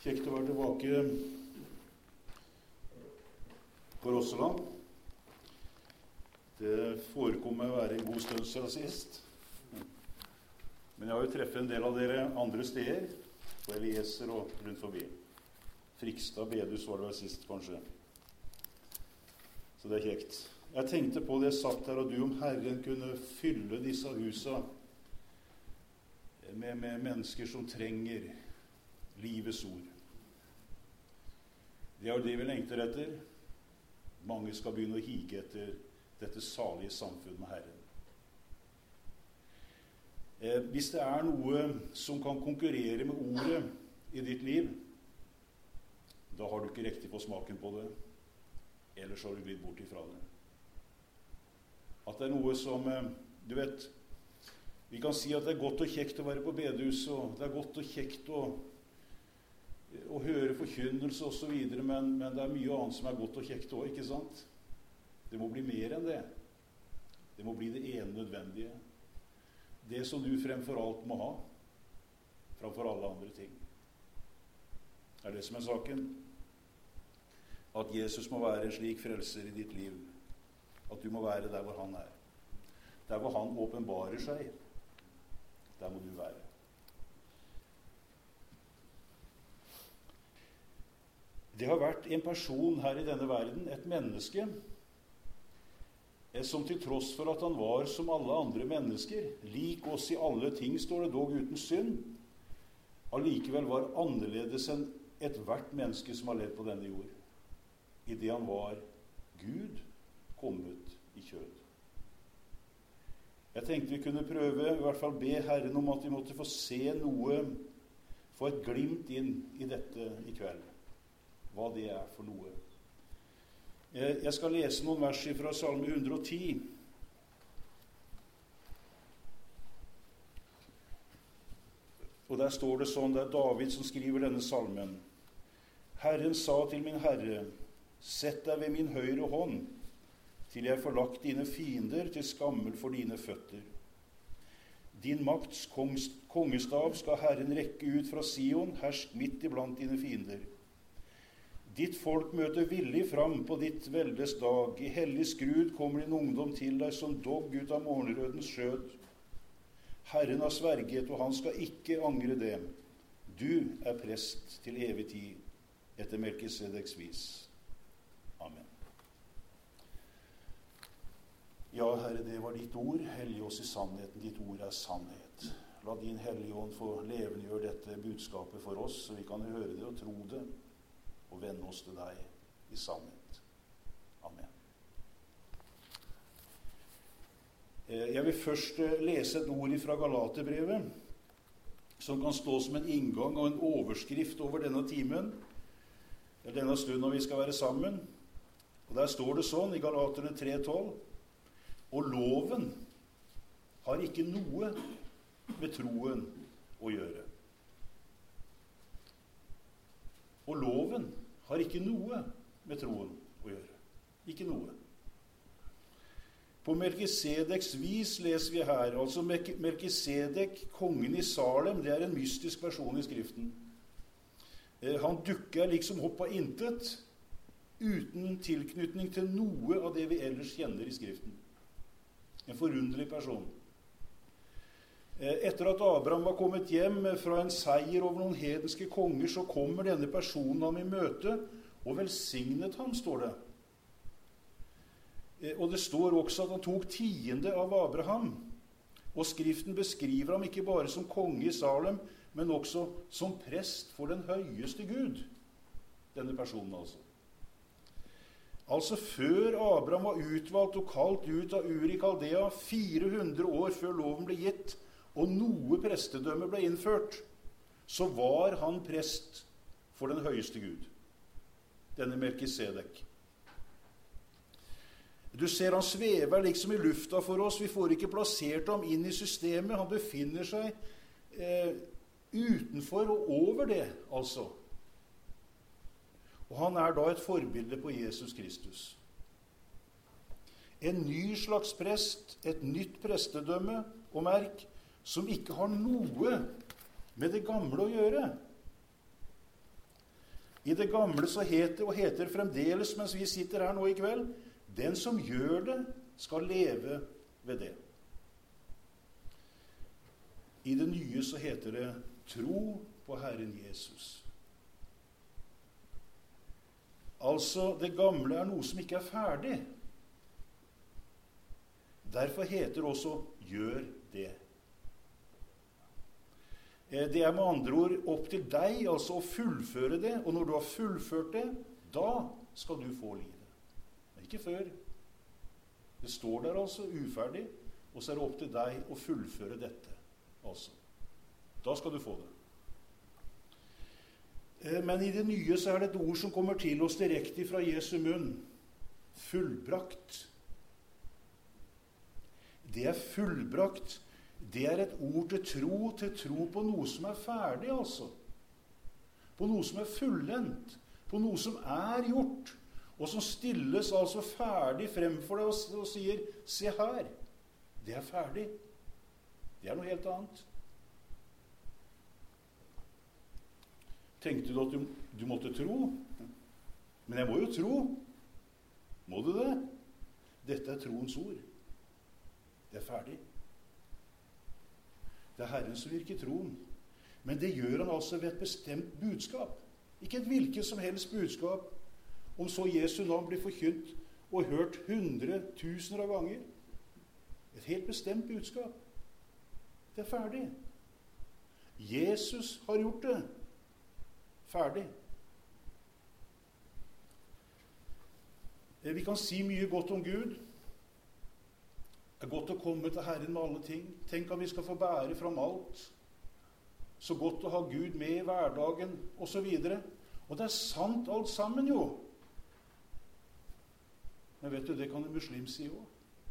Kjekt å være tilbake på Rosseland. Det forekom meg å være en god stund siden sist. Men jeg har jo treffet en del av dere andre steder, på Elieser og rundt forbi. Frikstad, Bedus var det vel sist, kanskje. Så det er kjekt. Jeg tenkte på det jeg satt her, og du om Herren kunne fylle disse husa med mennesker som trenger livets ord. Det er jo det vi lengter etter. Mange skal begynne å hige etter dette salige samfunn med Herren. Hvis det er noe som kan konkurrere med ordet i ditt liv, da har du ikke riktig på smaken på det, ellers har du blitt bort ifra det. At det er noe som, du vet, vi kan si at det er godt og kjekt å være på bedehus, og det er godt og kjekt å høre forkynnelse og så videre, men det er mye annet som er godt og kjekt også, ikke sant? Det må bli mer enn det. Det må bli det ene nødvendige. Det som du fremfor alt må ha, fremfor alle andre ting. Det er det som er saken. At Jesus må være en slik frelser i ditt liv. At du må være der hvor han er. Der hvor han åpenbarer seg. Der må du være. Det har vært en person her i denne verden, et menneske, som til tross for at han var som alle andre mennesker, lik oss i alle ting, står det dog uten synd, allikevel var annerledes enn et hvert menneske som har levd på denne jord, i det han var Gud kommet i kjød. Jeg tenkte vi kunne prøve, i hvert fall be Herren om at vi måtte få se noe, få et glimt inn i dette i kveld. Hva det er for noe. Jeg skal lese noen vers fra Salme 110. Og der står det sånn, det er David som skriver denne salmen. Herren sa til min Herre, sett deg ved min høyre hånd, til jeg får lagt dine fiender til skammel for dine føtter. Din makts kongestav skal Herren rekke ut fra Sion, hersk midt iblant dine fiender. Ditt folk møter villig fram på ditt veldes dag. I hellig skrud kommer din ungdom til deg som dogg ut av morgenrødens skjød. Herren har sverget, og han skal ikke angre det. Du er prest til evig tid, etter Melkisedeks vis. Amen. Ja, Herre, det var ditt ord. Hellige oss i sannheten. Ditt ord er sannhet. La din Hellige Ånd få levendegjøre dette budskapet for oss, så vi kan høre det og tro det, og vende oss til deg i sannhet. Amen. Jeg vil først lese et ord fra Galaterbrevet, som kan stå som en inngang og en overskrift over denne timen, denne stunden vi skal være sammen. Og der står det sånn i Galaterne 3:12, og loven har ikke noe med troen å gjøre. Og loven har ikke noe med troen å gjøre. Ikke noe. På Melkisedeks vis leser vi her, altså Melkisedek, kongen i Salem, det er en mystisk person i Skriften. Han dukker liksom opp av intet, uten tilknytning til noe av det vi ellers kjenner i Skriften. En forunderlig person. Etter at Abraham var kommet hjem fra en seier over noen hedenske konger, så kommer denne personen ham i møte, og velsignet ham, står det. Og det står også at han tok tiende av Abraham, og Skriften beskriver ham ikke bare som konge i Salem, men også som prest for den høyeste Gud. Denne personen altså. Altså før Abraham var utvalgt og kalt ut av Ur i Kaldea, 400 år før loven ble gitt, og noe prestedømme ble innført, så var han prest for den høyeste Gud, denne Melkisedek. Du ser han svever liksom i lufta for oss, vi får ikke plassert ham inn i systemet, han befinner seg utenfor og over det, altså. Og han er da et forbilde på Jesus Kristus. En ny slags prest, et nytt prestedømme, og merk, som ikke har noe med det gamle å gjøre. I det gamle så heter fremdeles, mens vi sitter her nå i kveld, den som gjør det, skal leve ved det. I det nye så heter det tro på Herren Jesus. Altså, det gamle er noe som ikke er ferdig. Derfor heter det også gjør det. Det er med andre ord opp til deg altså å fullføre det, og når du har fullført det, da skal du få livet. Men ikke før. Det står der altså uferdig, og så er det opp til deg å fullføre dette. Altså. Da skal du få det. Men i det nye så er det et ord som kommer til oss direkte fra Jesu munn. Fullbrakt. Det er fullbrakt. Det er et ord til tro på noe som er ferdig, altså. På noe som er fullendt. På noe som er gjort. Og som stilles altså ferdig fremfor deg og sier, se her, det er ferdig. Det er noe helt annet. Tenkte du at du måtte tro? Men jeg må jo tro. Må du det? Dette er troens ord. Det er ferdig. Det er Herren som virker troen. Men det gjør han altså ved et bestemt budskap. Ikke et hvilket som helst budskap. Om så Jesu navn blir forkynt og hørt 100.000 av ganger. Et helt bestemt budskap. Det er ferdig. Jesus har gjort det. Ferdig. Vi kan si mye godt om Gud. Det er godt å komme til Herren med alle ting. Tenk at vi skal få bære fram alt. Så godt å ha Gud med i hverdagen, og så videre. Og det er sant alt sammen, jo. Men vet du, det kan en muslim si også.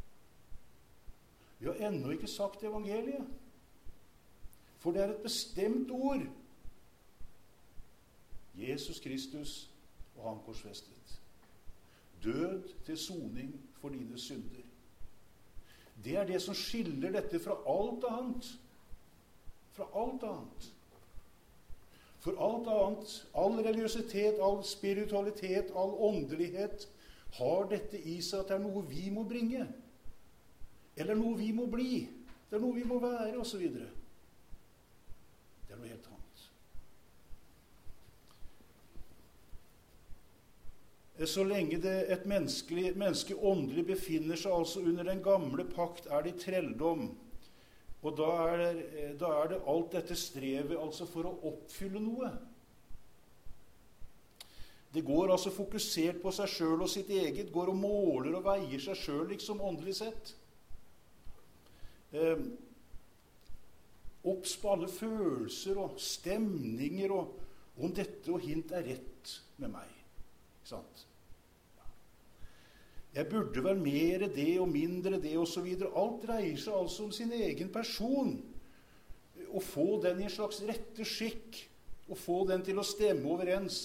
Vi har ennå ikke sagt evangeliet. For det er et bestemt ord. Jesus Kristus og han korsfestet. Død til soning for dine synder. Det er det som skiller dette fra alt annet. Fra alt annet. For alt annet, all religiøsitet, all spiritualitet, all åndelighet, har dette i seg at det er noe vi må bringe. Eller noe vi må bli. Det er noe vi må være, og så videre. Det er noe helt annet. Så lenge et menneske åndelig befinner seg altså under den gamle pakt, er det i trelldom. Og da er det alt dette strevet altså for å oppfylle noe. Det går altså fokusert på seg selv og sitt eget, går og måler og veier seg selv liksom åndelig sett. Obs på alle følelser og stemninger og om dette og hint er rett med meg. Ikke sant? Jeg burde vel mere det og mindre det og så videre. Alt dreier seg altså om sin egen person. Å få den i en slags rette skikk. Å få den til å stemme overens.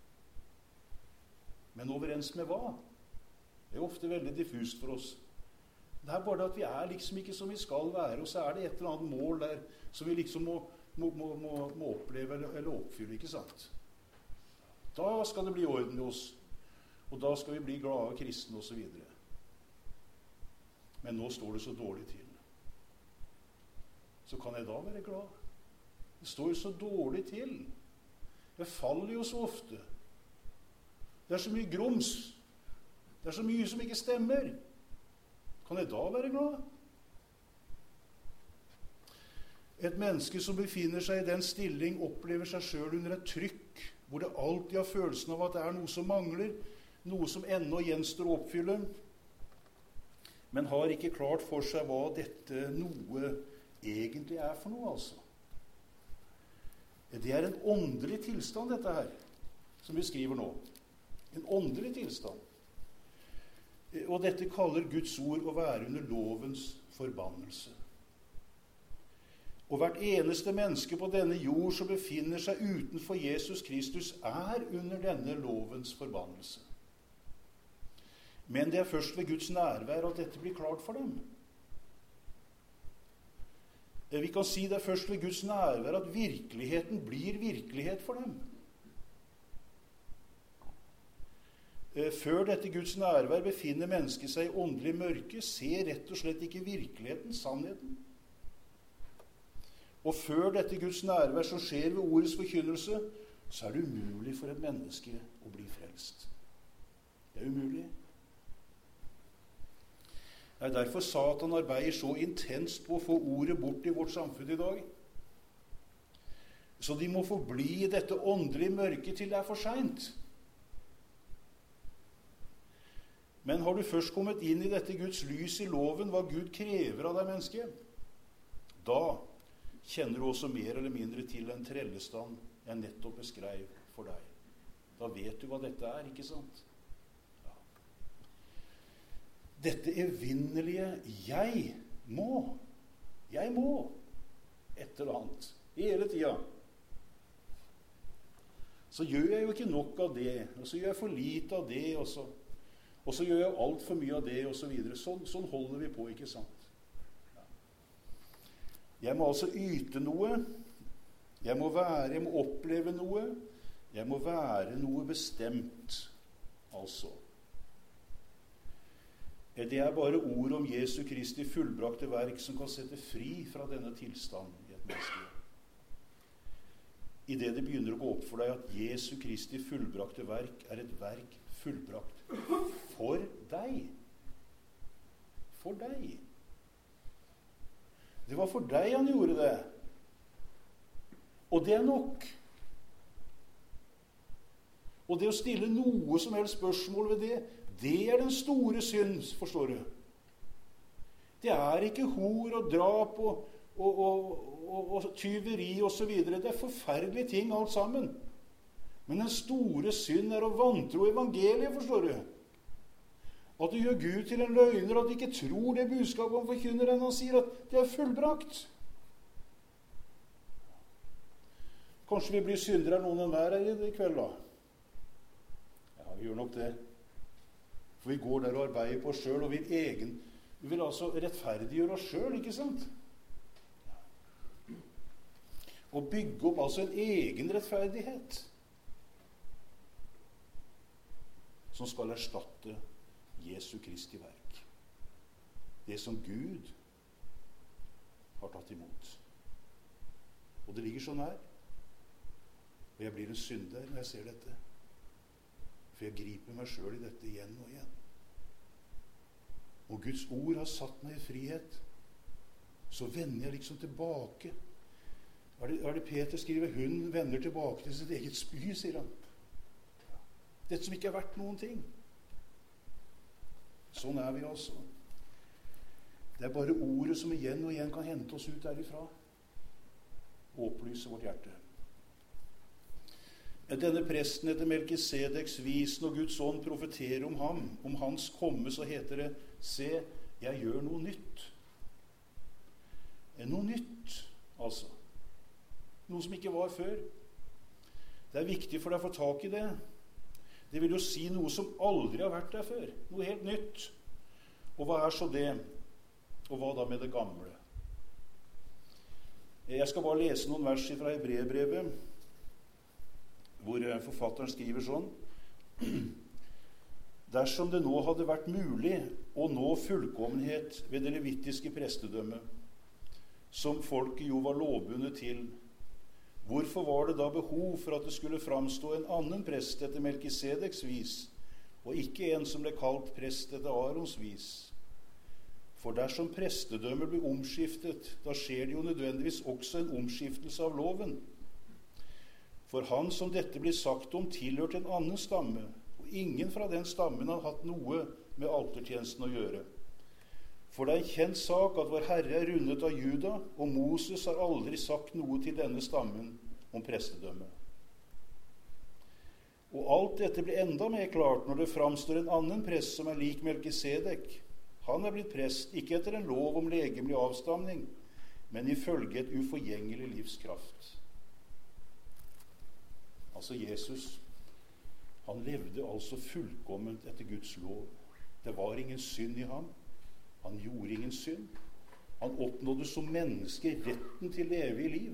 Men overens med hva? Det er ofte veldig diffust for oss. Det er bare at vi er liksom ikke som vi skal være, og så er det et eller annet mål der som vi liksom må oppleve eller oppfylle, ikke sant? Da skal det bli orden i oss. Og da skal vi bli glade kristne og så videre. Men nå står det så dårlig til. Så kan jeg da være glad? Det står jo så dårlig til. Jeg faller jo så ofte. Det er så mye grums. Det er så mye som ikke stemmer. Kan jeg da være glad? Et menneske som befinner seg i den stilling, opplever seg selv under et trykk, hvor det alltid har følelsen av at det er noe som mangler, noe som ennå gjenstår å oppfylle, men har ikke klart for seg hva dette noe egentlig er for noe, altså. Det er en åndelig tilstand, dette her, som vi skriver nå. En åndelig tilstand. Og dette kaller Guds ord å være under lovens forbannelse. Og hvert eneste menneske på denne jord som befinner seg utenfor Jesus Kristus, er under denne lovens forbannelse. Men det er først ved Guds nærvær at dette blir klart for dem. Vi kan si det er først ved Guds nærvær at virkeligheten blir virkelighet for dem. Før dette Guds nærvær befinner mennesket seg i åndelig mørke, ser rett og slett ikke virkeligheten, sannheten. Og før dette Guds nærvær som skjer ved ordets forkynnelse, så er det umulig for et menneske å bli frelst. Det er umulig. Det er derfor Satan arbeider så intenst på å få ordet bort i vårt samfunn i dag. Så de må forbli i dette åndelige mørket til det er for sent. Men har du først kommet inn i dette Guds lys i loven, hva Gud krever av deg, menneske, da kjenner du også mer eller mindre til den trellestand jeg nettopp beskrev for deg. Da vet du hva dette er, ikke sant? Ja. Dette evinnelige jeg må, et eller annet, hele tida. Så gjør jeg jo ikke nok av det, og så gjør jeg for lite av det, og så gjør jeg alt for mye av det, og så videre. Sånn holder vi på, ikke sant? Ja. Jeg må altså yte noe. Jeg må oppleve noe. Jeg må være noe bestemt, altså. Det er bare ord om Jesu Kristi fullbrakte verk som kan sette fri fra denne tilstanden i et menneske. I det begynner å gå opp for deg at Jesu Kristi fullbrakte verk er et verk fullbrakt for deg. For deg. Det var for deg han gjorde det. Og det er nok. Og det å stille noe som helst spørsmål ved det, det er den store synd, forstår du. Det er ikke hor og drap og tyveri og så videre. Det er forferdelige ting alt sammen. Men den store synd er å vantro evangeliet, forstår du. At du gjør Gud til en løgner, at du ikke tror det budskapet han forkynner, enn han sier at det er fullbrakt. Kanskje vi blir syndere noen enn hver i kveld, da. Ja, vi gjør nok det. For vi går der og arbeider på oss selv, og vi vil altså rettferdiggjøre oss selv, ikke sant? Og bygge opp altså en egen rettferdighet som skal erstatte Jesu Kristi verk. Det som Gud har tatt imot. Og det ligger så nær. Og jeg blir en synder når jeg ser dette. For jeg griper meg selv i dette igjen og igjen. Og Guds ord har satt meg i frihet. Så vender jeg liksom tilbake. Er det Peter skriver? Hun vender tilbake til sitt eget spy, sier han. Dette som ikke er verdt noen ting. Sånn er vi altså. Det er bare ordet som igjen og igjen kan hente oss ut derifra. Og opplyse vårt hjerte. Denne presten etter Melkisedeks vis, når Guds ånd profeterer om ham, om hans komme, så heter det, se, jeg gjør noe nytt. Noe nytt, altså. Noe som ikke var før. Det er viktig for deg å få tak i det. Det vil jo si noe som aldri har vært der før. Noe helt nytt. Og hva er så det? Og hva da med det gamle? Jeg skal bare lese noen vers fra Hebreerbrevet, hvor forfatteren skriver sånn. Dersom det nå hadde vært mulig å nå fullkommenhet ved det levittiske prestedømmet, som folket jo var lovbundet til, hvorfor var det da behov for at det skulle framstå en annen prest etter Melkisedeks vis, og ikke en som ble kalt prest etter Arons vis? For dersom prestedømmet blir omskiftet, da skjer det jo nødvendigvis også en omskiftelse av loven. For han som dette blir sagt om, tilhørte en annen stamme, og ingen fra den stammen har hatt noe med altertjenesten å gjøre. For det er en kjent sak at vår Herre er rundet av Juda, og Moses har aldri sagt noe til denne stammen om prestedømmet. Og alt dette blir enda mer klart når det framstår en annen prest som er lik Melkisedek. Han er blitt prest, ikke etter en lov om legemlig avstamning, men ifølge et uforgjengelig livskraft. Altså Jesus, han levde altså fullkomment etter Guds lov. Det var ingen synd i ham. Han gjorde ingen synd. Han oppnådde som menneske retten til evig liv.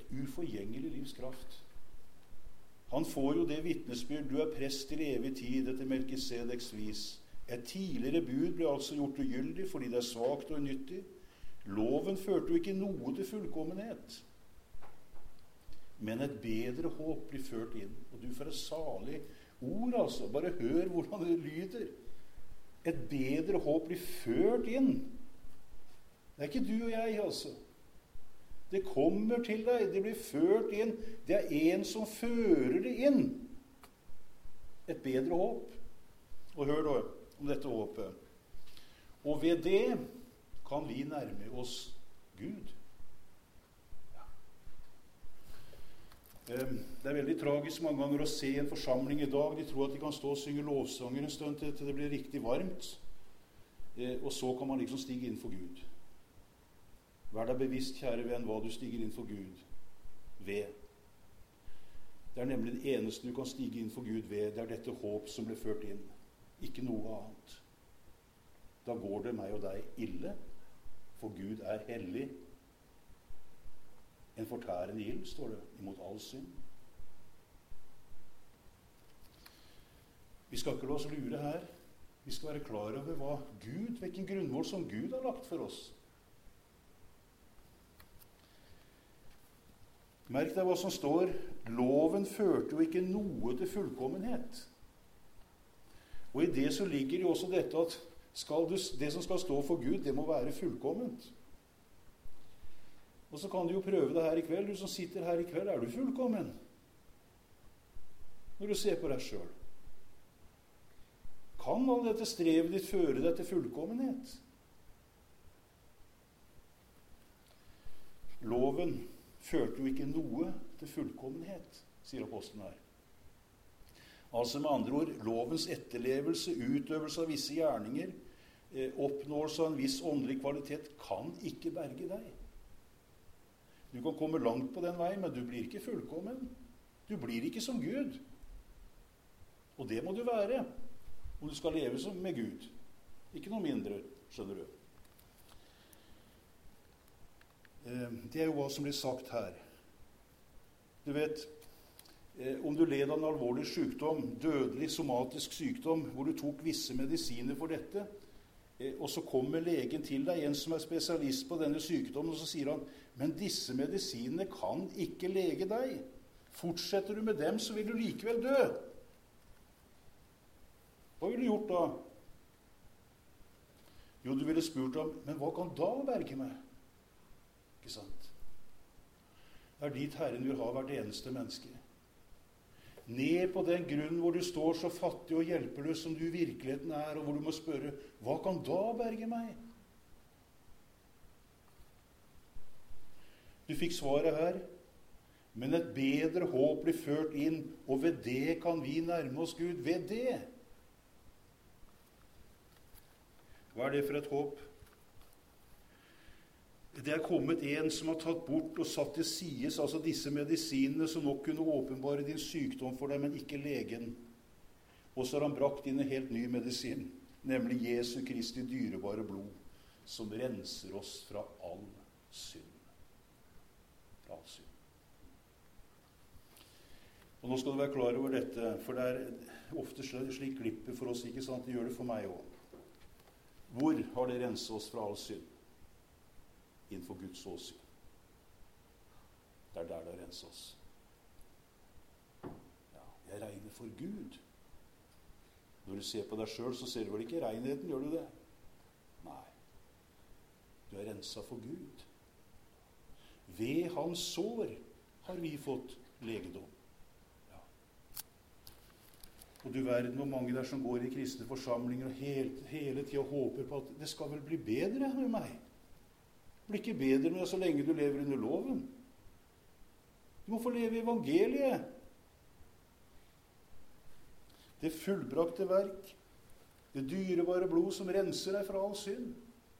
uforgjengelig livs kraft. Han får jo det vitnesbyrd, du er prest til evig tid etter Melkisedeks vis. Et tidligere bud ble altså gjort ugyldig fordi det er svagt og unyttig. Loven førte jo ikke noe til fullkommenhet. Men et bedre håp blir ført inn. Og du får et salig ord, altså. Bare hør hvordan det lyder. Et bedre håp blir ført inn. Det er ikke du og jeg, altså. Det kommer til deg, det blir ført inn. Det er en som fører det inn. Et bedre håp. Og hør da om dette håpet. Og ved det kan vi nærme oss Gud. Det er veldig tragisk mange ganger å se en forsamling i dag. De tror at de kan stå og synge lovsanger en stund til det blir riktig varmt. Og så kan man liksom stige inn for Gud. Vær deg bevisst, kjære venn, hva du stiger inn for Gud ved. Det er nemlig det eneste du kan stige inn for Gud ved. Det er dette håp som ble ført inn. Ikke noe annet. Da går det meg og deg ille, for Gud er hellig. En fortærende ild, står det, imot all synd. Vi skal ikke la oss lure her. Vi skal være klar over hva Gud, hvilken grunnmål som Gud har lagt for oss. Merk deg hva som står. Loven førte jo ikke noe til fullkommenhet. Og i det så ligger jo også dette at det som skal stå for Gud, det må være fullkomment. Og så kan du jo prøve det her i kveld. Du som sitter her i kveld, er du fullkommen? Når du ser på deg selv. Kan all dette strevet ditt føre deg til fullkommenhet? Loven førte jo ikke noe til fullkommenhet, sier apostelen her. Altså med andre ord, lovens etterlevelse, utøvelse av visse gjerninger, oppnåelse av en viss åndelig kvalitet, kan ikke berge deg. Du kan komme langt på den veien, men du blir ikke fullkommen. Du blir ikke som Gud. Og det må du være, om du skal leve som med Gud. Ikke noe mindre, skjønner du. Det er jo hva som blir sagt her. Du vet, om du led av en alvorlig sykdom, dødelig somatisk sykdom, hvor du tok visse medisiner for dette, og så kommer legen til deg, en som er spesialist på denne sykdommen, og så sier han, men disse medisinene kan ikke lege deg. Fortsetter du med dem, så vil du likevel dø. Hva ville du gjort da? Jo, du ville spurt ham, men hva kan da berge meg? Ikke sant? Det er dit Herren vil ha hvert eneste menneske. Ned på den grunnen hvor du står så fattig og hjelpeløs som du i virkeligheten er, og hvor du må spørre, hva kan da berge meg? Du fikk svaret her, men et bedre håp blir ført inn, og ved det kan vi nærme oss Gud. Ved det. Hva er det for et håp? Det er kommet en som har tatt bort og satt til sides, altså disse medisinene som nok kunne åpenbare din sykdom for deg, men ikke legen. Og så har han brakt inn en helt ny medisin, nemlig Jesu Kristi dyrebare blod, som renser oss fra all synd. Fra all synd. Og nå skal du være klar over dette, for det er ofte slik glipper for oss, ikke sant? Det gjør det for meg også. Hvor har det renset oss fra all synd? Innenfor Guds åsyn. Det er der det renser oss. Ja, jeg regner for Gud. Når du ser på deg selv, så ser du vel ikke renheten, gjør du det? Nei. Du er renset for Gud. Ved hans sår har vi fått legedom. Ja. Og du verden hvor mange der som går i kristne forsamlinger og hele tiden håper på at det skal vel bli bedre med meg. Det blir ikke bedre med det så lenge du lever under loven. Du må få leve i evangeliet. Det fullbrakte verk, det dyrebare blod som renser deg fra all synd.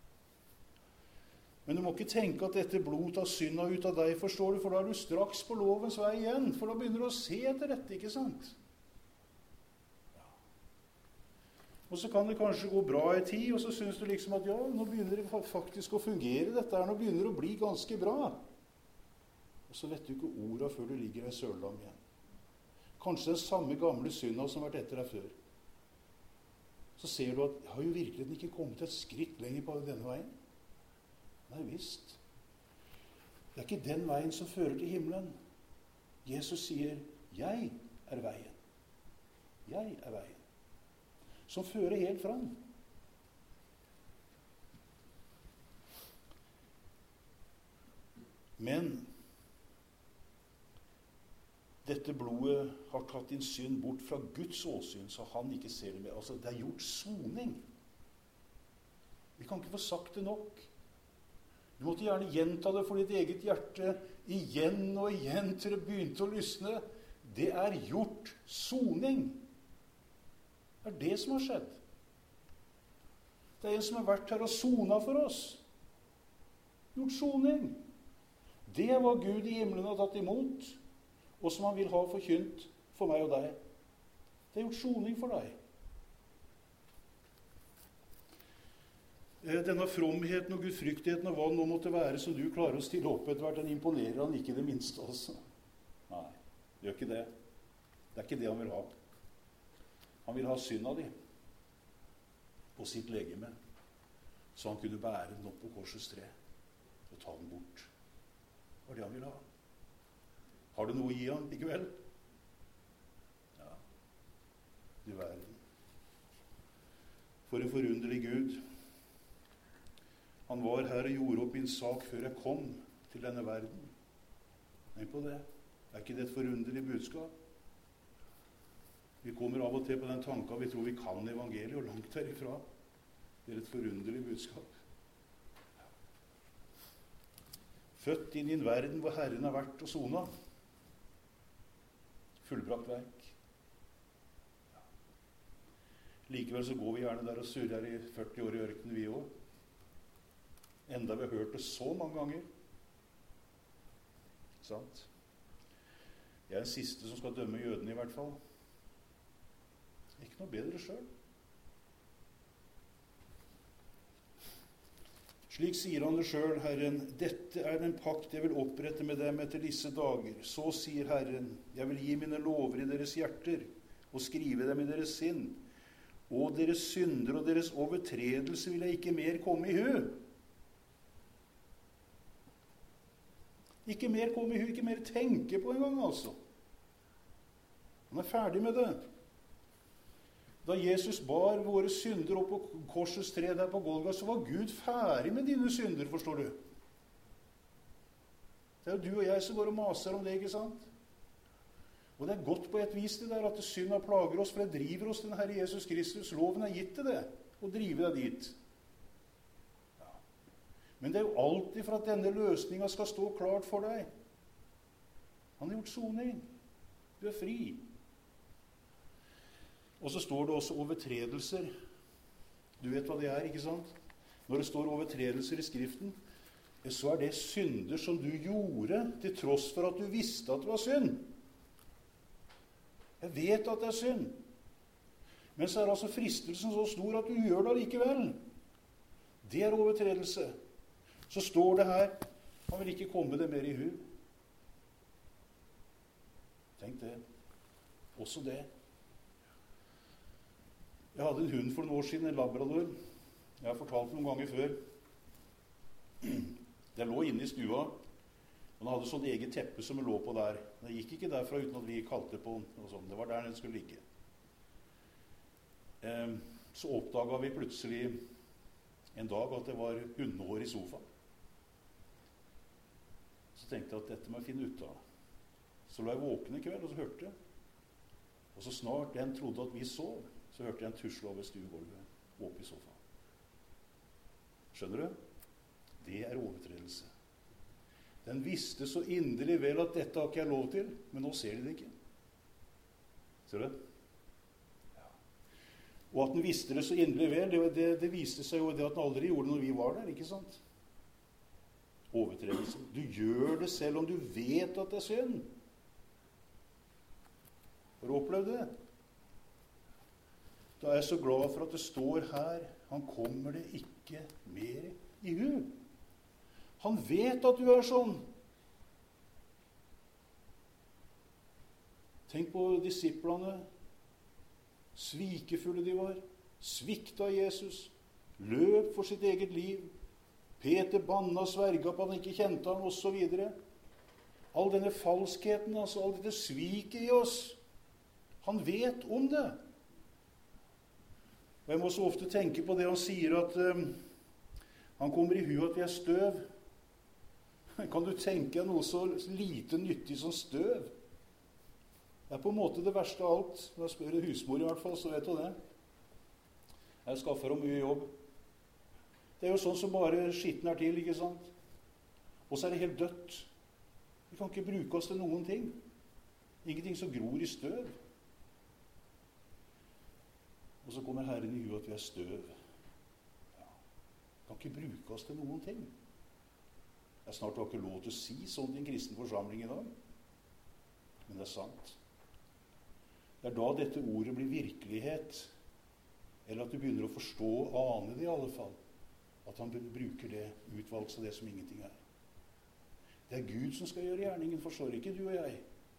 Men du må ikke tenke at dette blod tar synda ut av deg, forstår du, for da er du straks på lovens vei igjen, for da begynner du å se etter dette, ikke sant? Og så kan det kanskje gå bra i tid, og så synes du liksom at ja, nå begynner det faktisk å fungere dette her, nå begynner det å bli ganske bra. Og Og så vet du ikke ordet før du ligger i søldam igjen. Kanskje den samme gamle synda som har vært etter deg før. Så ser du at jeg har jo virkelig ikke kommet et skritt lenger på denne veien. Nei visst. Det er ikke den veien som fører til himmelen. Jesus sier, jeg er veien. Jeg er veien. Som fører helt fram. Men dette blodet har tatt din synd bort fra Guds åsyn, så han ikke ser det mer. Altså, det er gjort soning. Vi kan ikke få sagt det nok. Du måtte gjerne gjenta det for ditt eget hjerte igjen og igjen til det begynte å lysne. Det er gjort soning. Det er det som har skjedd. Det er en som har vært her og sonet for oss. Gjort soning. Det er hva Gud i himmelen har tatt imot, og som han vil ha forkynt for meg og deg. Det er gjort soning for deg. Denne fromheten og gudfryktigheten og hva det nå måtte være som du klarer å stille opp etter hvert, den imponerer han ikke det minste altså. Nei, det gjør ikke det. Det er ikke det han vil ha. Han vil ha synda di på sitt legeme, så han kunne bære den opp på korsets tre og ta den bort. Det var det han vil ha. Har du noe å gi han i kveld? Ja, du verden. For en forunderlig Gud. Han var her og gjorde opp min sak før jeg kom til denne verden. Tenk på det. Er ikke det et forunderlig budskap? Vi kommer av og til på den tanken vi tror vi kan evangeliet, og langt herifra. Det er et forunderlig budskap. Født inn i en verden hvor Herren har vært og sonet. Fullbrakt verk. Ja. Likevel så går vi gjerne der og surrer i 40 år i ørkenen vi også. Enda vi har hørt det så mange ganger. Sant? Jeg er den siste som skal dømme jødene i hvert fall. Ikke noe bedre selv. Slik sier han det selv, Herren, dette er den pakt jeg vil opprette med dem etter disse dager. Så sier Herren, jeg vil gi mine lover i deres hjerter og skrive dem i deres sinn. Og deres synder og deres overtredelse vil jeg ikke mer komme i hu. Ikke mer komme i hu, ikke mer tenke på en gang, altså. Han er ferdig med det. Da Jesus bar våre synder opp på korsets tre der på Golga, så var Gud ferdig med dine synder, forstår du. Det er jo du og jeg som går og maser om det, ikke sant? Og det er godt på et vis det der at synda plager oss, for det driver oss den Herre Jesus Kristus. Loven er gitt til det, å drive deg dit. Ja. Men det er jo alltid for at denne løsningen skal stå klart for deg. Han har gjort soning. Du er fri. Og så står det også overtredelser. Du vet hva det er, ikke sant? Når det står overtredelser i Skriften, så er det synder som du gjorde til tross for at du visste at det var synd. Jeg vet at det er synd. Men så er altså fristelsen så stor at du gjør det likevel. Det er overtredelse. Så står det her, han vil ikke komme det mer i hu. Tenk det. Også det. Jeg hadde en hund for noen år siden, en labrador. Jeg har fortalt noen ganger før. Den lå inne i stua, og den hadde sånn eget teppe som den lå på der. Den gikk ikke derfra uten at vi kalte på den. Og sånn. Det var der den skulle ligge. Så oppdaget vi plutselig en dag at det var hundehår i sofaen. Så tenkte jeg at dette må jeg finne ut av. Så la jeg våkne i kveld, og så hørte jeg. Og så snart den trodde at vi sov, så hørte jeg en tusle over stuegulvet opp i sofaen. Skjønner du? Det er overtredelse. Den visste så inderlig vel at dette har ikke jeg lov til, men nå ser de det ikke. Ser du? Ja. Og at den visste det så inderlig vel, det viste seg jo det at den aldri gjorde det når vi var der, ikke sant? Overtredelse. Du gjør det selv om du vet at det er synd. Har du opplevd det? Da er jeg så glad for at det står her, han kommer det ikke mer i hu. Han vet at du er sånn. Tenk på disiplene. Svikefulle de var. Svikta Jesus. Løp for sitt eget liv. Peter banna og sverga på at han ikke kjente ham, og så videre. All denne falskheten, altså, all dette sviket i oss. Han vet om det. Og jeg må så ofte tenke på det han sier, at han kommer i hu at vi er støv. Kan du tenke deg noe så lite nyttig som støv? Det er på en måte det verste av alt. Når jeg spør en husmor i hvert fall, så vet du det. Jeg skaffer ham mye jobb. Det er jo sånn som bare skitten er til, ikke sant? Og så er det helt dødt. Vi kan ikke bruke oss til noen ting. Ingenting som gror i støv. Og så kommer Herren i hu at vi er støv. Ja. Vi kan ikke bruke oss til noen ting. Det er snart ikke lov til å si sånn til en kristen forsamling i dag. Men det er sant. Det er da dette ordet blir virkelighet. Eller at du begynner å forstå og ane det i alle fall. At han bruker det utvalgt av det som ingenting er. Det er Gud som skal gjøre gjerningen, forstår ikke du og jeg.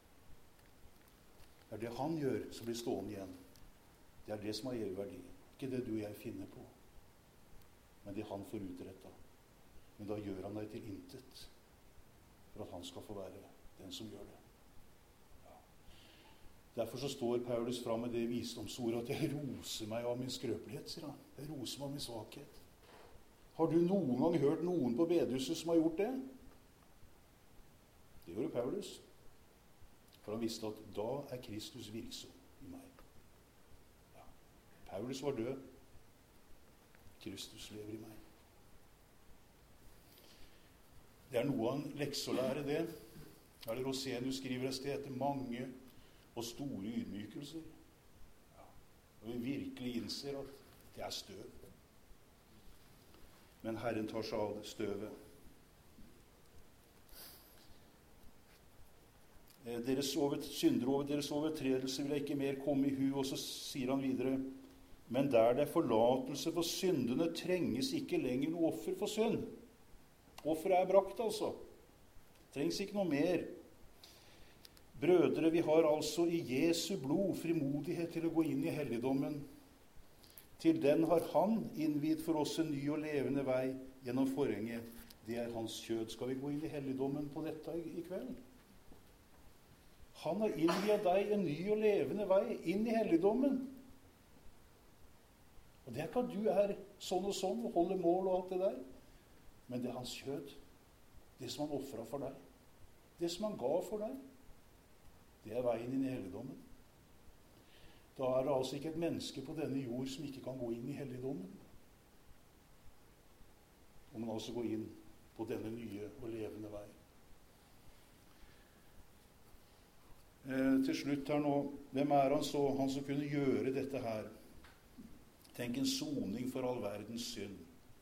Det er det han gjør som blir stående igjen. Det er det som har evig verdi. Ikke det du og jeg finner på. Men det han får utrettet. Men da gjør han deg til intet. For at han skal få være den som gjør det. Ja. Derfor så står Paulus fram med det visdomsordet at jeg roser meg av min skrøpelighet, sier han. Jeg roser meg av min svakhet. Har du noen gang hørt noen på bedehuset som har gjort det? Det gjorde Paulus. For han visste at da er Kristus virksom i meg. Ja. Paulus var død. Kristus lever i meg. Det er noe av en lekse å lære det. Her er det Rosenius skriver et sted etter mange og store ydmykelser. Ja. Og vi virkelig innser at det er støv. Men Herren tar seg av det støvet. Deres syndere over deres overtredelse vil jeg ikke mer komme i hu. Og så sier han videre, men der det er forlatelse for syndene, trenges ikke lenger noe offer for synd. Offeret er brakt, altså. Trengs ikke noe mer. Brødre, vi har altså i Jesu blod frimodighet til å gå inn i helligdommen. Til den har han innvidd for oss en ny og levende vei gjennom forhenget. Det er hans kjød. Skal vi gå inn i helligdommen på dette i kveld? Han har innvidd deg en ny og levende vei inn i helligdommen. Og det er ikke at du er sånn og holder mål og alt det der. Men det er hans kjød. Det som han offret for deg. Det som han ga for deg. Det er veien inn i helligdommen. Da er det altså ikke et menneske på denne jord som ikke kan gå inn i helligdommen. Og man altså går inn på denne nye og levende vei. Til slutt her nå, hvem er han så, han som kunne gjøre dette her? Tenk en soning for all verdens synd.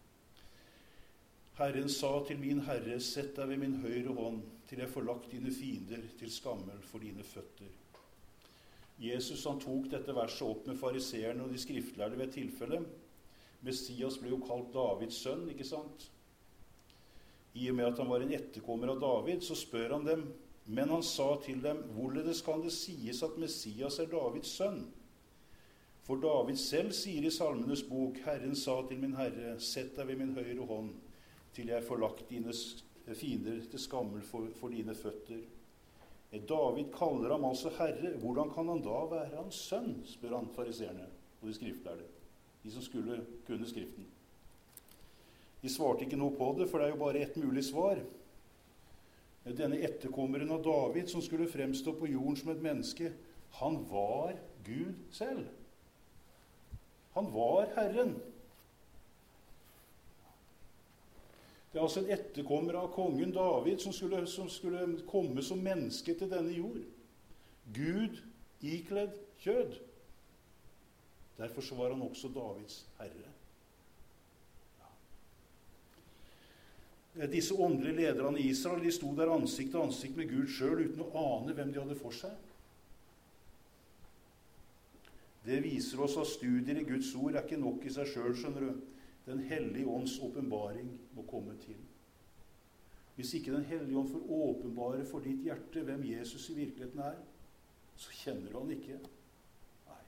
Herren sa til min Herre, sett deg ved min høyre hånd, til jeg får lagt dine fiender til skammel for dine føtter. Jesus han tok dette verset opp med fariseerne og de skriftlærde ved et tilfelle. Messias ble jo kalt Davids sønn, ikke sant? I og med at han var en etterkommer av David, så spør han dem, men han sa til dem, hvorledes kan det sies at Messias er Davids sønn? For David selv sier i Salmenes bok, Herren sa til min Herre, sett deg ved min høyre hånd, til jeg får lagt dine fiender til skammel for dine føtter. David kaller ham altså Herre. Hvordan kan han da være hans sønn, spør han fariseerne og de skriftlærde, de som skulle kunne skriften. De svarte ikke noe på det, for det er jo bare ett mulig svar. Denne etterkommeren av David, som skulle fremstå på jorden som et menneske, han var Gud selv. Han var Herren. Det er altså en etterkommer av kongen David som skulle komme som menneske til denne jord. Gud ikledd kjød. Derfor så var han også Davids herre. Ja. Disse åndelige lederne i Israel, de sto der ansikt til ansikt med Gud selv uten å ane hvem de hadde for seg. Det viser oss at studier i Guds ord er ikke nok i seg selv, skjønner du. Den hellige ånds åpenbaring må komme til. Hvis ikke den hellige ånd får åpenbare for ditt hjerte hvem Jesus i virkeligheten er, så kjenner du han ikke. Nei.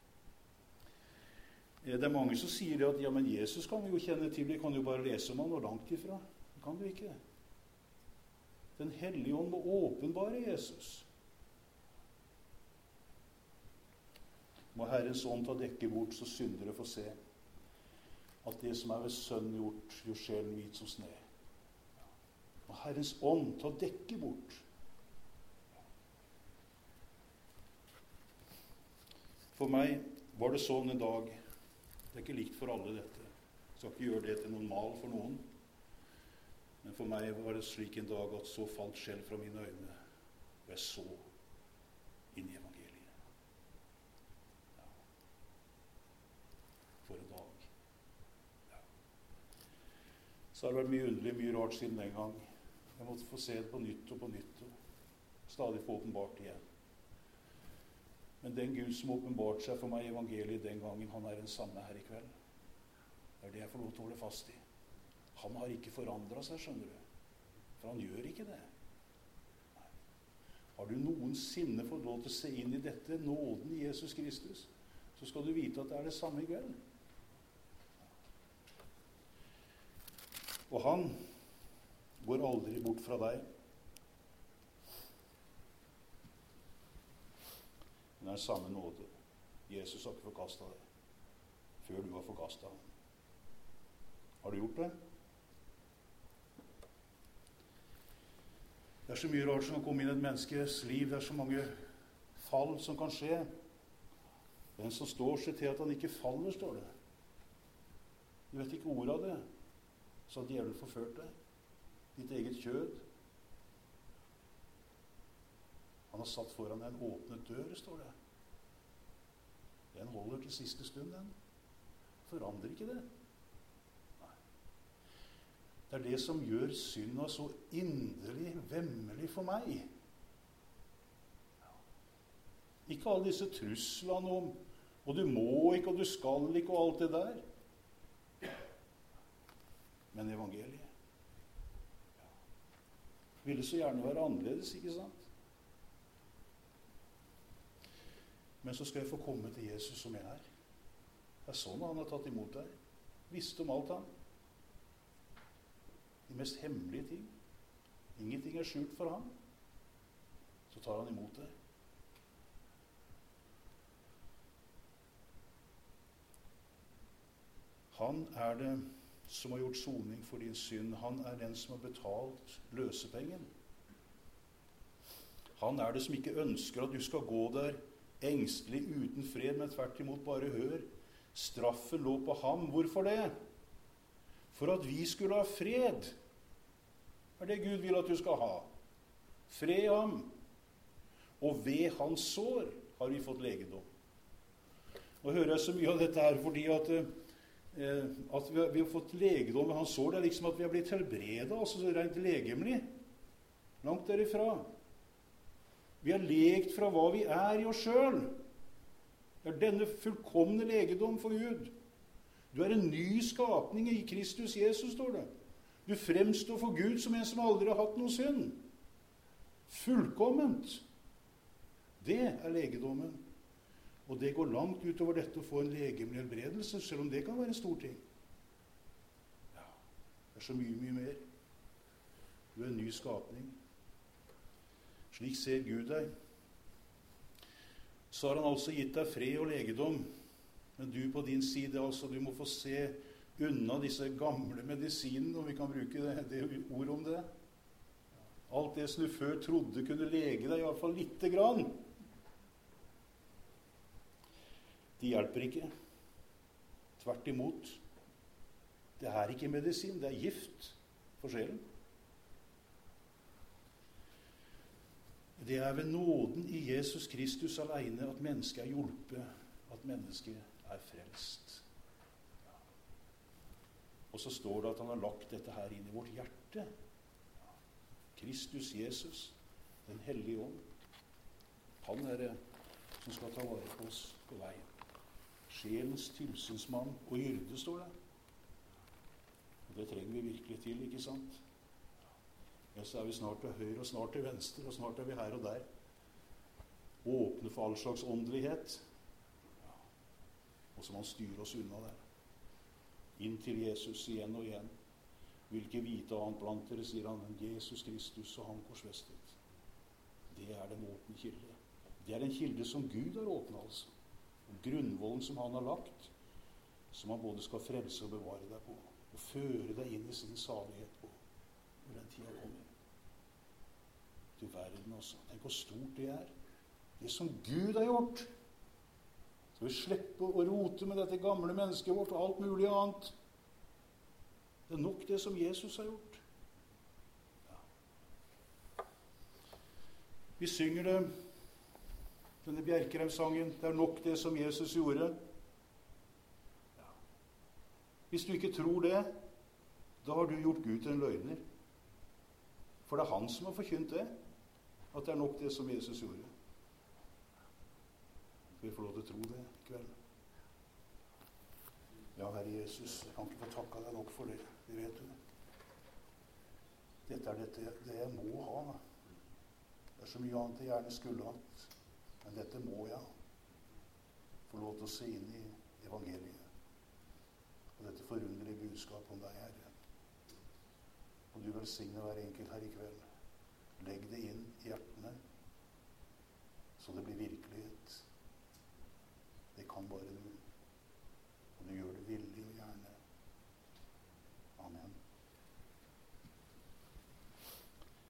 Det er mange som sier at ja, men Jesus kan vi jo kjenne til, vi kan jo bare lese om han og langt ifra. Det kan du ikke. Den hellige ånd må åpenbare Jesus. Må Herrens ånd ta dekket bort, så syndere får se at det som er ved sønnen gjort, gjør sjelen hvit som sne. Må Herrens ånd ta dekket bort. For meg var det sånn en dag. Det er ikke likt for alle dette. Jeg skal ikke gjøre det til noen mal for noen. Men for meg var det slik en dag at så falt skjell fra mine øyne, og jeg så inn i evangeliet. Ja. For en dag. Ja. Så har det vært mye underlig, mye rart siden den gang. Jeg måtte få se det på nytt og stadig få åpenbart igjen. Men den Gud som åpenbart seg for meg i evangeliet den gangen, han er den samme her i kveld. Det er det jeg får lov til å holde fast i. Han har ikke forandret seg, skjønner du. For han gjør ikke det. Nei. Har du noensinne fått lov til å se inn i dette, nåden i Jesus Kristus, så skal du vite at det er det samme i kveld. Og han går aldri bort fra deg. Men det er samme nåde. Jesus har ikke forkastet deg før du har forkastet ham. Har du gjort det? Det er så mye rart som kan komme inn i et menneskes liv. Det er så mange fall som kan skje. Den som står seg til at han ikke faller, står det. Du vet ikke ordet av det. Så har djevelen forført deg. Ditt eget kjød. Han har satt foran deg en åpnet dør, står det. Den holder til siste stund, den. Forandrer ikke det. Det er det som gjør synda så inderlig vemmelig for meg. Ikke alle disse truslene om og du må ikke, og du skal ikke, og alt det der. Men evangeliet ville så gjerne være annerledes, ikke sant? Men så skal jeg få komme til Jesus som jeg er. Det er sånn han har tatt imot deg. Visste om alt han. De mest hemmelige ting. Ingenting er skjult for ham. Så tar han imot det. Han er det som har gjort soning for din synd. Han er den som har betalt løsepengen. Han er det som ikke ønsker at du skal gå der engstelig uten fred, men tvert imot bare hør. Straffen lå på ham. Hvorfor det? For at vi skulle ha fred. Det er det Gud vil at du skal ha. Fred i ham. Og ved hans sår har vi fått legedom. Nå hører jeg så mye av dette her fordi at vi har fått legedom ved hans sår. Det er liksom at vi har blitt helbredet, altså så rent legemlig. Langt derifra. Vi har lekt fra hva vi er i oss selv. Det er denne fullkomne legedom for Gud. Du er en ny skapning i Kristus Jesus, står det. Du fremstår for Gud som en som aldri har hatt noen synd. Fullkomment. Det er legedommen. Og det går langt utover dette å få en legemlig helbredelse, selv om det kan være en stor ting. Ja, det er så mye, mye mer. Du er en ny skapning. Slik ser Gud deg. Så har han altså gitt deg fred og legedom. Men du på din side, altså, du må få se unna disse gamle medisinene, om vi kan bruke det ordet om det. Alt det som du før trodde kunne lege deg, i hvert fall lite grann. De hjelper ikke. Tvert imot. Det er ikke medisin, det er gift for sjelen. Det er ved nåden i Jesus Kristus alene at mennesket er hjulpet, at mennesket er frelst. Og så står det at han har lagt dette her inn i vårt hjerte. Kristus Jesus, den hellige ånd. Han er det som skal ta vare på oss på veien. Sjelens tilsynsmann og hyrde, står det. Og det trenger vi virkelig til, ikke sant? Ja, så er vi snart til høyre og snart til venstre, og snart er vi her og der. åpne for all slags åndelighet. Ja. Og så må han styre oss unna der. Inn til Jesus igjen og igjen. Vil ikke vite annet blant dere, sier han, enn Jesus Kristus og han korsfestet. Det er den åpne kilde. Det er en kilde som Gud har åpnet, altså. Og grunnvollen som han har lagt, som han både skal frelse og bevare deg på, og føre deg inn i sin salighet på, når den tida kommer. Du verden, altså. Tenk hvor stort det er. Det som Gud har gjort. Skal vi slippe å rote med dette gamle mennesket vårt og alt mulig annet? Det er nok det som Jesus har gjort. Ja. Vi synger det, denne Bjerkreim-sangen. Det er nok det som Jesus gjorde. Ja. Hvis du ikke tror det, da har du gjort Gud til en løgner. For det er han som har forkynt det, at det er nok det som Jesus gjorde. Skal vi få lov til å tro det i kveld? Ja, Herre Jesus, jeg kan ikke få takka deg nok for det. Det vet du. Dette er det jeg må ha. Det er så mye annet jeg gjerne skulle hatt. Men dette må jeg få lov til å se inn i evangeliet. Og dette forunderlige budskap om deg, Herre. Og du velsigne hver enkelt her i kveld. Legg det inn i hjertene.